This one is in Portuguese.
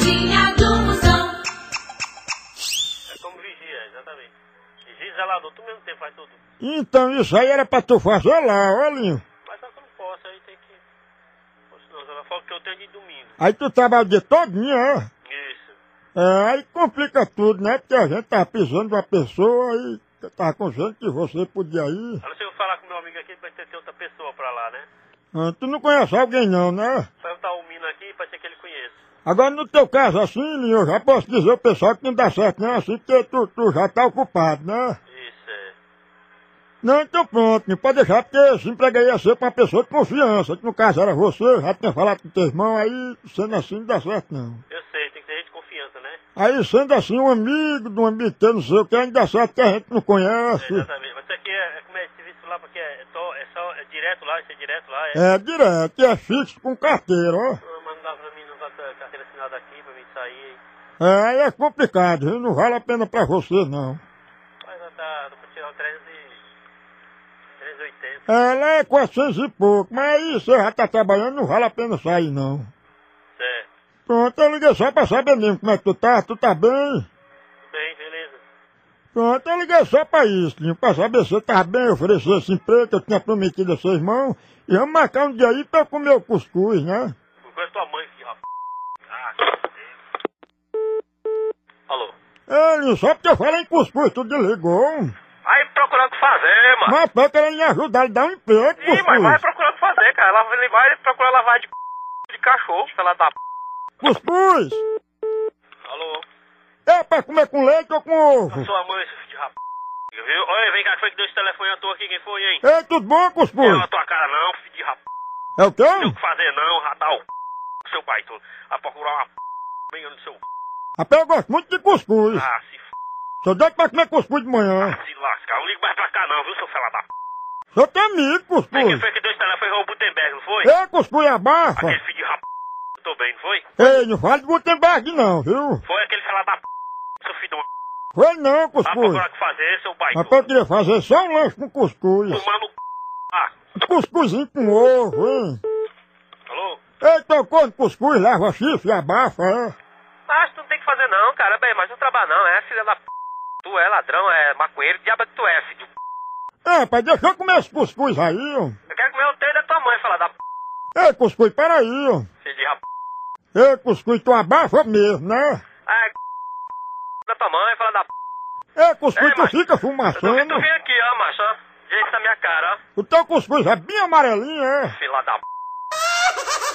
Pegadinha do Moção. É como vigia, exatamente. Vigia e zelador, tu mesmo tempo faz tudo. Então isso aí era pra tu fazer lá, olha. Mas só que eu não posso, aí tem que... Poxa, não, ela fala que eu tenho de domingo. Aí tu trabalha o dia todinho, é? Isso. É, aí complica tudo, né? Porque a gente tava pisando numa pessoa e tava consciente que você podia ir. Agora se eu falar com meu amigo aqui, vai ter outra pessoa pra lá, né? Ah, tu não conhece alguém não, né? Vai botar o Mino aqui, pode ser que ele conheça. Agora no teu caso assim, Linho, eu já posso dizer ao pessoal que não dá certo não, assim, porque tu já tá ocupado, né? Isso, é. Não, então pronto, não pode deixar, porque esse emprego aí ia ser pra uma pessoa de confiança, que no caso era você, já tinha falado com teu irmão, aí sendo assim não dá certo não. Eu sei, tem que ter gente de confiança, né? Aí sendo assim um amigo de um amigo teu, não sei o que, ainda dá certo que a gente não conhece. Exatamente. Mas isso aqui como é esse serviço lá, porque é direto lá, isso é direto lá, é? É direto, e é fixo com carteira, ó. Não, mas não dá pra mim, não dá carteira assinada aqui, pra mim sair. É, aí é complicado, viu? Não vale a pena pra você não. Mas já dá pra tirar o 380. Ela é 400 e pouco, mas aí você já tá trabalhando, não vale a pena sair não. Certo. Pronto, eu liguei só pra saber mesmo como é que tu tá bem? Tudo bem, beleza. Pronto, eu liguei só pra isso, Linho, pra saber se você tá bem, oferecer esse emprego que eu tinha prometido a seu irmão, e vamos marcar um dia aí pra eu comer o cuscuz, né? Conhece tua mãe, filho, rapaz. Alô? Ei, Linho, só porque eu falei em cuscuz, tu desligou. Aí procurando o que fazer, mano. Mas pra querer me ajudar, ele dá um emprego, Ih, mas vai cuscuz. procurar o que fazer, cara. Ele vai procurar lavar de cachorro, pela da Cuscuz! Alô? É pra comer com leite ou com ovo? Sua mãe, seu filho de rapaz. Viu? Olha, vem cá, foi que deu esse telefone à toa aqui, quem foi, hein? Ei, tudo bom, Não cuscuz? na tua cara não, filho de rapaz. É o quê? Não tem o que fazer não, já dá o seu pai todo. Vai procurar uma bem no seu... Rapaz, eu gosto muito de cuscuz. Ah, se Sou doido pra comer cuscuz de manhã. se lascar. Não liga mais pra cá não, viu, seu fela da Sou teu amigo, Vem, quem cuscuz. foi que deu esse telefone? Foi o Gutenberg, não foi? Ei, cuscuz abafa. Aquele filho de rapaz. Tô bem, não foi? Ei, não fale de Gutenberg não, viu? Foi aquele fela da seu filho de uma... Foi não, Vai cuscuz. procurar o que fazer, seu bairro. Rapaz, eu queria fazer só um lanche com cuscuz. Tomar no... Ah, Cuscuzinho com ovo, hein? alô? Ei, teu corno cuscuz, leva chifre e abafa, é? Acho que não tem que fazer não, cara. Bem, mas não trabalha não, é filha da p... Tu é ladrão, é maconheiro, que diabo é que tu é, filho? É, rapaz, deixa eu comer esse cuscuz aí, ó. Eu quero comer o teu da tua mãe, fala da p... Ei, cuscuz, peraí, ó. Filho de rap... Ei, cuscuz, tu abafa mesmo, né? Ah, da tua mãe, fala da p... Ei, cuscuz, Ei, tu macho. fica Tu fumaçando. vem aqui, ó, macho, ó. Direito da minha cara, ó. O teu cuscuz é bem amarelinho, é? Fila da p...